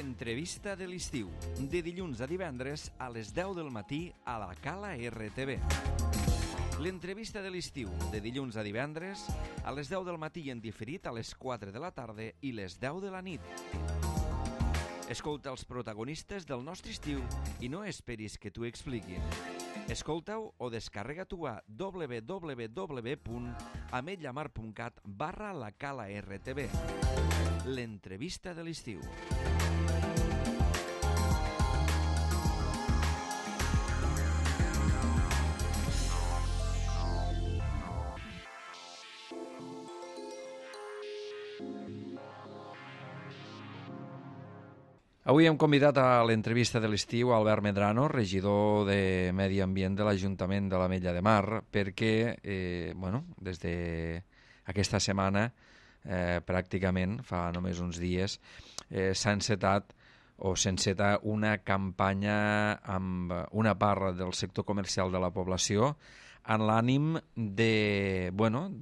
L'entrevista de l'estiu, de dilluns a divendres a les 10 del matí a la Cala RTV. L'entrevista de l'estiu, de dilluns a divendres a les 10 del matí i en diferit a les 4 de la tarda i les 10 de la nit. Escolta els protagonistes del nostre estiu i no esperis que t'ho expliquin. Escolta-ho o descarrega-t'ho a www.ametlllamar.cat/la Cala RTV. L'entrevista de l'estiu. Avui hem convidat a l'entrevista de l'estiu Albert Medrano, regidor de Medi Ambient de l'Ajuntament de l'Ametlla de Mar, perquè des d'aquesta setmana, pràcticament, fa només uns dies, s'ha enceta una campanya amb una part del sector comercial de la població en l'ànim de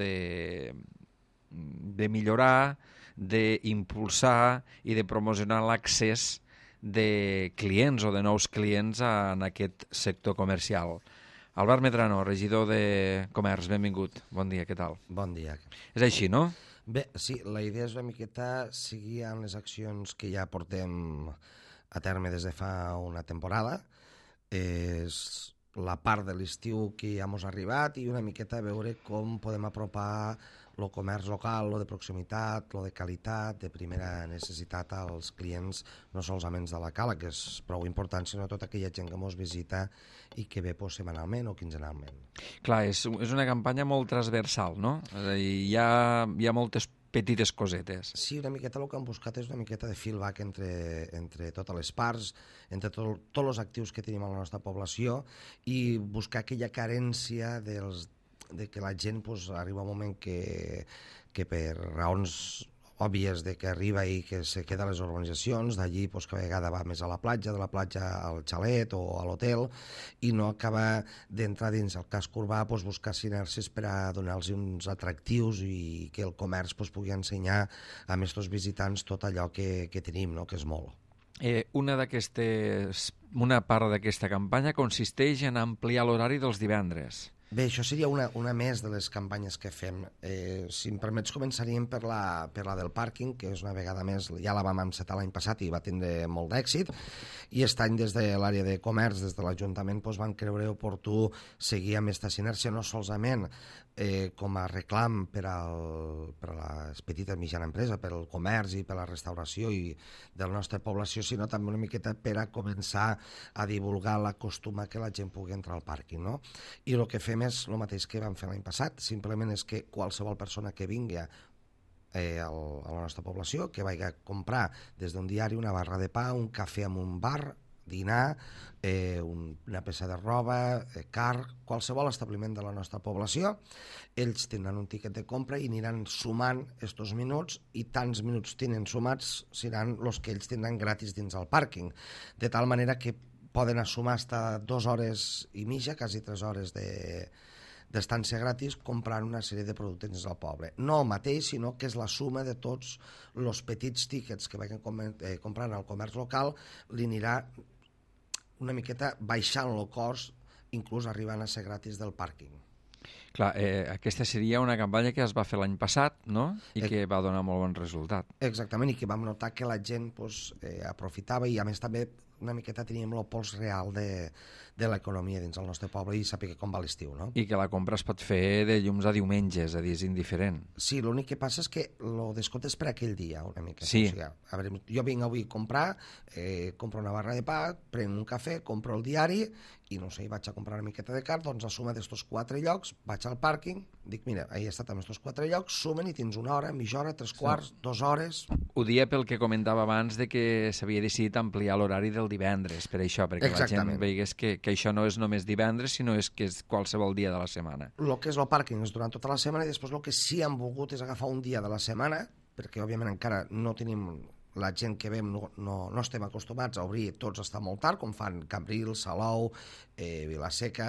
millorar, d'impulsar i de promocionar l'accés de clients o de nous clients en aquest sector comercial. Albert Medrano, regidor de Comerç, benvingut. Bon dia, què tal? Bon dia. És així, no? Bé, sí, la idea és una miqueta seguir amb les accions que ja portem a terme des de fa una temporada. És la part de l'estiu que ja ens ha arribat i una miqueta veure com podem apropar el comerç local, el de proximitat, el de qualitat, de primera necessitat als clients, no solament de la cala, que és prou important, sinó tota aquella gent que ens visita i que ve setmanalment o quinzenalment. Clar, és una campanya molt transversal, no? És a dir, hi ha moltes petites cosetes. Sí, una miqueta el que hem buscat és una miqueta de feedback entre totes les parts, entre tots els actius que tenim a la nostra població i buscar aquella carència de que la gent arriba un moment que per raons òbvies de que arriba i que se queda a les urbanitzacions, d'allí cada vegada va més a la platja, de la platja al xalet o a l'hotel i no acaba d'entrar dins el casc urbà, buscar sinergies per a donar-los uns atractius i que el comerç pugui ensenyar a aquests visitants tot allò que tenim, no? Que és molt. Una part d'aquesta campanya consisteix en ampliar l'horari dels divendres. Bé, això seria una més de les campanyes que fem. Si em permets, començaríem per la del pàrquing, que és una vegada més, ja la vam encetar l'any passat i va tindre molt d'èxit, i aquest any des de l'àrea de comerç, des de l'Ajuntament, van creure oportú seguir amb aquesta sinergia, no solament com a reclam per a les petites i mitjana empresa, per al comerç i per a la restauració i de la nostra població, sinó també una miqueta per a començar a divulgar l'acostuma que la gent pugui entrar al pàrquing, no? I el que fem és el mateix que vam fer l'any passat, simplement és que qualsevol persona que vingui a la nostra població, que vagi a comprar des d'un diari una barra de pa, un cafè en un bar, dinar, una peça de roba, car, qualsevol establiment de la nostra població, ells tindran un tiquet de compra i aniran sumant estos minuts i tants minuts tenen sumats seran els que ells tindran gratis dins el pàrquing, de tal manera que poden sumar fins 2 hores i mitja, quasi 3 hores d'estància gratis comprant una sèrie de productes dins del poble. No el mateix, sinó que és la suma de tots els petits tíquets que vagin comprant al comerç local, li anirà una miqueta baixant el cost, inclús arribant a ser gratis del pàrquing. Clar, aquesta seria una campanya que es va fer l'any passat, no? I que va donar molt bon resultat. Exactament, i que vam notar que la gent aprofitava i a més també una miqueta teníem el pols real de l'economia dins el nostre poble i sàpiga com va l'estiu, no? I que la compra es pot fer de llums a diumenge, és a dir, és indiferent. Sí, l'únic que passa és que el descompte és per aquell dia, una mica. Sí. O sigui, a veure, jo vinc avui a comprar, compro una barra de pa, prenc un cafè, compro el diari i no sé, vaig a comprar una miqueta de car, doncs a suma d'estos 4 llocs, vaig al pàrquing, dic, mira, he estat amb estos 4 llocs, sumen i tens 1 hora, mitja hora, 3 quarts, 2 hores... Ho dia pel que comentava abans de que s'havia decidit ampliar l'horari del divendres, per això, perquè Exactament. La gent veigués que això no és només divendres, sinó que és qualsevol dia de la setmana. El que és el pàrquing és durant tota la setmana i després el que sí hem volgut és agafar un dia de la setmana, perquè òbviament encara no tenim... La gent que vem no estem acostumats a obrir tots està molt tard, com fan Cambrils, Salou, Vilaseca,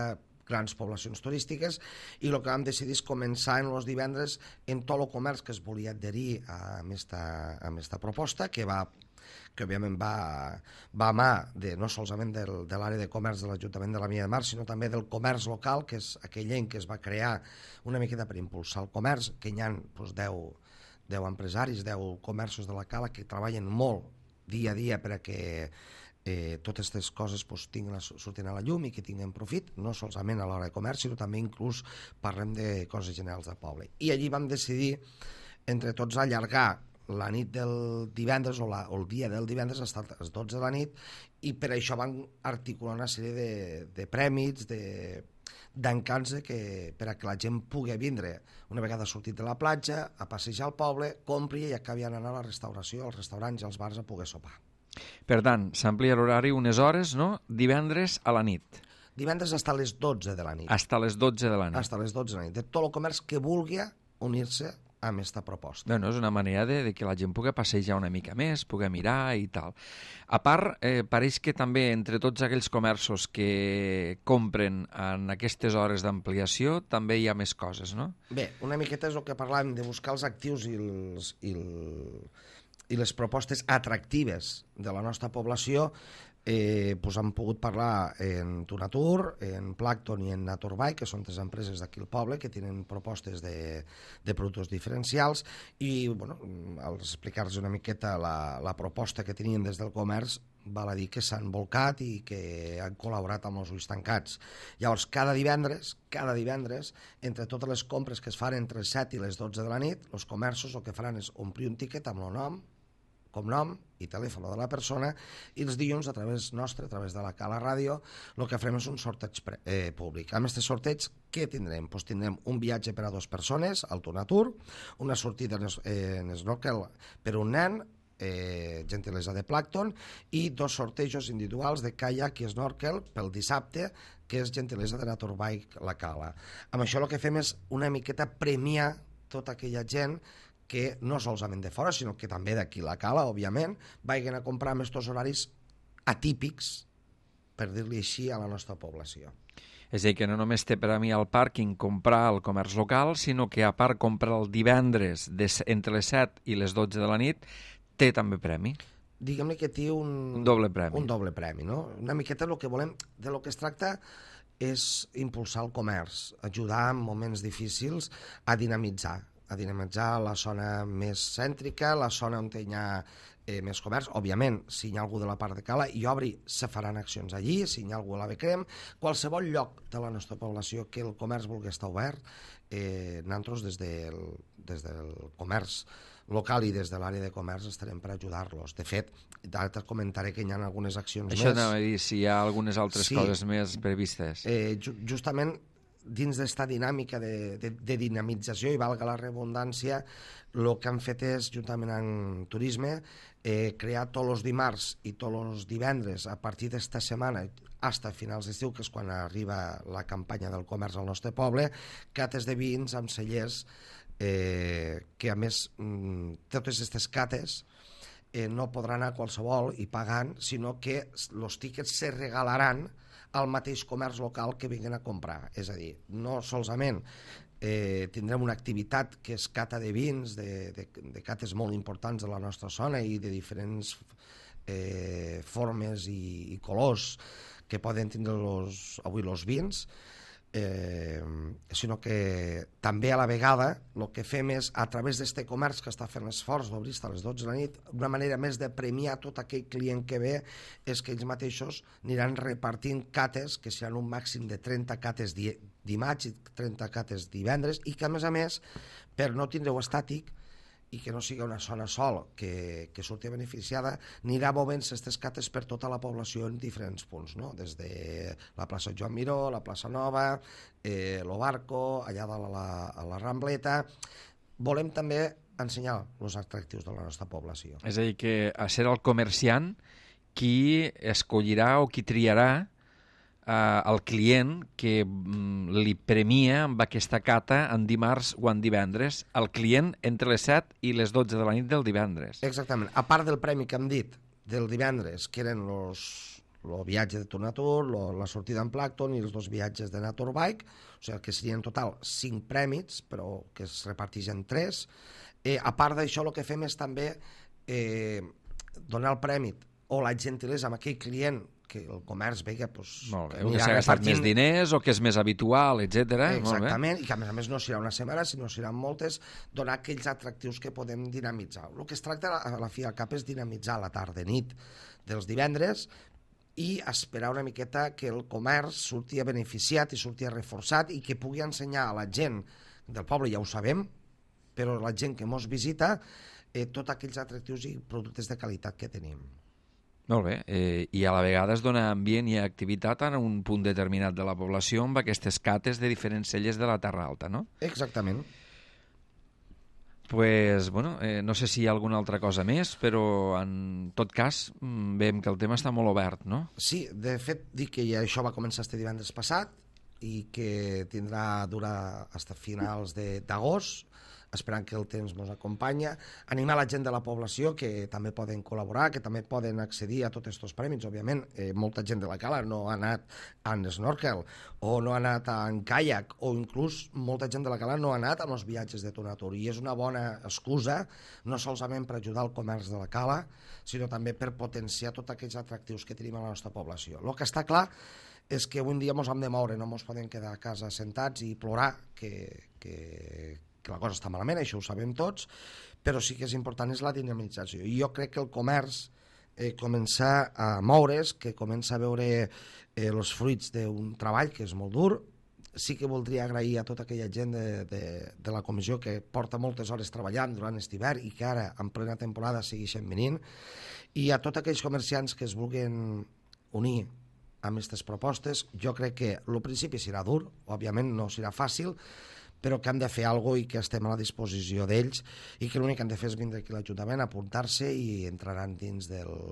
grans poblacions turístiques, i el que vam decidir és començar en els divendres en tot el comerç que es volia adherir a aquesta proposta, que òbviament va a mà no solament de l'àrea de comerç de l'Ajuntament de la Mella de Mar, sinó també del comerç local, que és aquell any que es va crear una miqueta per impulsar el comerç, que hi ha 10 empresaris, 10 comerços de la Cala que treballen molt dia a dia perquè totes aquestes coses surtin a la llum i que tinguin profit, no solament a l'hora de comerç, sinó també inclús parlem de coses generals del poble. I allí vam decidir entre tots allargar la nit del divendres o el dia del divendres fins a les 12 de la nit, i per això van articular una sèrie de prèmits, d'encants per a que la gent pugui vindre una vegada sortit de la platja, a passejar al poble, compri i acabi anant a la restauració, als restaurants i als bars a poder sopar. Per tant, s'amplia l'horari unes hores, no? Divendres a la nit. Divendres fins a les 12 de la nit. Fins a les 12 de la nit. Fins a les 12 de la nit. De tot el comerç que vulgui unir-se amb aquesta proposta. Bueno, és una manera de que la gent pugui passejar una mica més, pugui mirar i tal. A part, pareix que també entre tots aquells comerços que compren en aquestes hores d'ampliació també hi ha més coses, no? Bé, una miqueta és el que parlàvem de buscar els actius i les propostes atractives de la nostra població. Hem pogut parlar en Tunatur, en Plankton i en Naturbike, que són 3 empreses d'aquí al poble que tenen propostes de productes diferencials, i al explicar-los una miqueta la proposta que tenien des del comerç, val a dir que s'han volcat i que han col·laborat amb els ulls tancats. Llavors, cada divendres, entre totes les compres que es fan entre les 7 i les 12 de la nit, els comerços el que faran és omplir un tiquet amb el nom, cognom i telèfon de la persona, i els dilluns a través nostre, a través de la Cala Ràdio, el que farem és un sorteig públic. Amb aquest sorteig, què tindrem? Doncs tindrem un viatge per a 2 persones al Tunatur, una sortida en snorkel per un nen, gentilesa de Plankton, i 2 sortejos individuals de caiac i snorkel pel dissabte, que és gentilesa de Naturbike la Cala. Amb això el que fem és una miqueta premiar tota aquella gent que no solament de fora, sinó que també d'aquí la Cala, òbviament, vagin a comprar amb aquests horaris atípics, per dir-li així, a la nostra població. És a dir, que no només té per a mi al pàrquing comprar el comerç local, sinó que a part comprar el divendres entre les 7 i les 12 de la nit, té també premi. Diguem-ne que té un doble premi. Un doble premi, no? Una miqueta el que volem, de lo que es tracta és impulsar el comerç, ajudar en moments difícils a dinamitzar la zona més cèntrica, la zona on hi ha més comerç. Òbviament, si hi ha algú de la part de Cala i obri, se faran accions allí, si hi ha algú a la Becrem, qualsevol lloc de la nostra població que el comerç vulgui estar obert, nosaltres des del comerç local i des de l'àrea de comerç estarem per ajudar-los. De fet, ara te comentaré que hi ha algunes accions més. Això anava a dir, si hi ha algunes altres coses més previstes. Justament dins d'esta dinàmica de dinamització, i valga la redundància, el que han fet és, juntament amb Turisme, crear tots els dimarts i tots els divendres, a partir d'esta setmana, fins a finals d'estiu, que és quan arriba la campanya del comerç al nostre poble, cates de vins amb cellers, que a més, totes aquestes cates no podran anar qualsevol i pagant, sinó que els tíquets se regalaran al mateix comerç local que vinguin a comprar. És a dir, no solament tindrem una activitat que és cata de vins, de cates molt importants de la nostra zona i de diferents formes i colors que poden tindre avui els vins, sinó que també a la vegada el que fem és, a través d'aquest comerç que està fent l'esforç d'obrir a les 12 de la nit, una manera més de premiar tot aquell client que ve és que ells mateixos aniran repartint cates, que seran un màxim de 30 cates dimarts i 30 cates divendres, i que a més, per no tindre-ho estàtic i que no sigui una zona sol que surti beneficiada, anirà movent-se aquestes cates per tota la població en diferents punts, no? Des de la plaça Joan Miró, la plaça Nova, lo Barco, allà a la Rambleta. Volem també ensenyar els atractius de la nostra població. És a dir, que serà el comerciant qui escollirà o qui triarà al client que li premia amb aquesta cata en dimarts o en divendres, el client entre les 7 i les 12 de la nit del divendres. Exactament. A part del premi que hem dit del divendres, que eren el viatge de Tour, la sortida en Plankton i els 2 viatges de Naturbike, o sigui que serien en total 5 prèmits, però que es reparteixen 3. A part d'això, el que fem és també donar el prèmit o la gentilesa amb aquell client que el comerç vegi molt bé, que s'ha gastat més diners o que és més habitual, etc. Exactament, i que a més no serà una setmana, sinó seran moltes, donar aquells atractius que podem dinamitzar. El que es tracta a la fi al cap és dinamitzar la tarda-nit dels divendres i esperar una miqueta que el comerç surti beneficiat i surti reforçat i que pugui ensenyar a la gent del poble, ja ho sabem, però la gent que mos visita, tots aquells atractius i productes de qualitat que tenim. Molt bé, i a la vegada es dona ambient i activitat en un punt determinat de la població amb aquestes cates de diferents celles de la Terra Alta, no? Exactament. Pues, bueno, no sé si hi ha alguna altra cosa més, però en tot cas veiem que el tema està molt obert, no? Sí, de fet, dic que ja això va començar este divendres passat i que tindrà durar fins a finals d'agost, esperant que el temps ens acompanya, animar la gent de la població que també poden col·laborar, que també poden accedir a tots aquests prèmits. Òbviament, molta gent de la cala no ha anat en snorkel o no ha anat en caiac o inclús molta gent de la cala no ha anat en els viatges de Tour i és una bona excusa no solament per ajudar el comerç de la cala, sinó també per potenciar tots aquells atractius que tenim a la nostra població. El que està clar és que avui en dia ens hem de moure, no ens podem quedar a casa sentats i plorar que la cosa està malament, això ho sabem tots, però sí que és important és la dinamització. I jo crec que el comerç comença a moure's, que comença a veure els fruits d'un treball que és molt dur. Sí que voldria agrair a tota aquella gent de la comissió que porta moltes hores treballant durant aquest hivern i que ara, en plena temporada, segueixen venint, i a tots aquells comerciants que es vulguin unir amb aquestes propostes. Jo crec que al principi serà dur, òbviament no serà fàcil, però que hem de fer alguna cosa i que estem a la disposició d'ells i que l'únic que han de fer és vindre aquí a l'Ajuntament, apuntar-se i entraran dins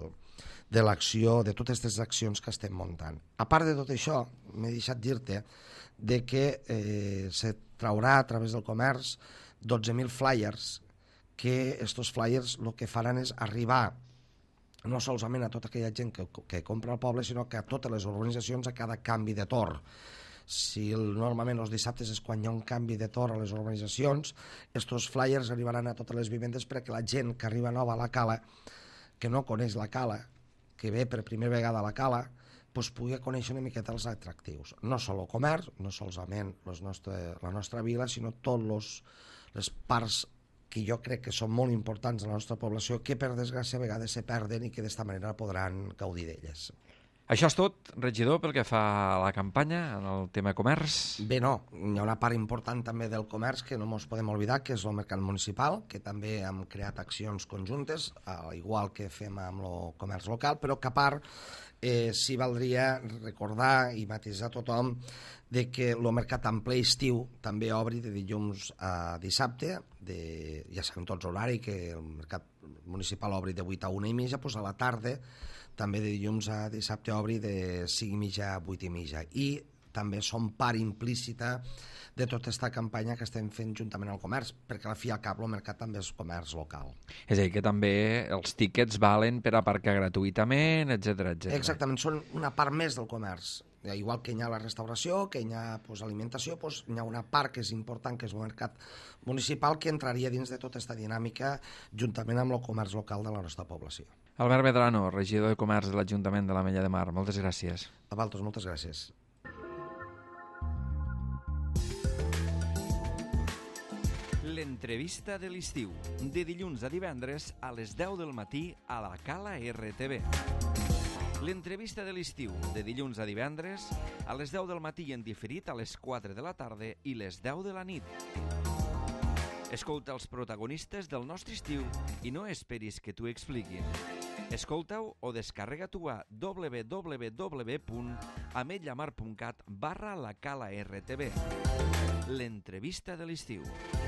de l'acció, de totes aquestes accions que estem muntant. A part de tot això, m'he deixat dir-te de que se traurà a través del comerç 12.000 flyers, que aquests flyers el que faran és arribar no solament a tota aquella gent que compra al poble, sinó que a totes les urbanitzacions a cada canvi de torn. Si normalment els dissabtes és quan hi ha un canvi de torn a les urbanitzacions, aquests flyers arribaran a totes les vivendes perquè la gent que arriba nova a la cala, que no coneix la cala, que ve per primera vegada a la cala, doncs pugui conèixer una miqueta els atractius. No sol el comerç, no solament la nostra vila, sinó totes les parts que jo crec que són molt importants a la nostra població, que per desgràcia a vegades se perden i que d'esta manera podran gaudir d'elles. Això és tot, regidor, pel que fa a la campanya, en el tema comerç? Bé, no. Hi ha una part important també del comerç que no ens podem oblidar, que és el mercat municipal, que també hem creat accions conjuntes, igual que fem amb el comerç local, però que a part sí valdria recordar i matisar tothom de que el mercat en ple estiu també obri de dilluns a dissabte, ja sabem tots l'horari, que el mercat municipal obri de 8 a 1:30, doncs a la tarda també de dilluns a dissabte obri de 5:30 a 8:30. I també són part implícita de tota aquesta campanya que estem fent juntament al comerç, perquè al fi i al cap el mercat també és comerç local. És a dir, que també els tíquets valen per aparcar gratuïtament, etc. Exactament, són una part més del comerç. Igual que hi ha la restauració, que hi ha alimentació, hi ha una part que és important, que és el mercat municipal, que entraria dins de tota aquesta dinàmica juntament amb el comerç local de la nostra població. Albert Medrano, regidor de Comerç de l'Ajuntament de l'Ametlla de Mar, moltes gràcies. A vosaltres, moltes gràcies. L'entrevista de l'estiu, de dilluns a divendres a les 10 del matí a la Cala RTV. L'entrevista de l'estiu, de dilluns a divendres a les 10 del matí en diferit a les 4 de la tarda i les 10 de la nit. Escolta els protagonistes del nostre estiu i no esperis que t'ho expliquin. Escolta-ho o descarrega-t'ho a www.ametllamar.cat/la Cala RTV. L'entrevista de l'estiu.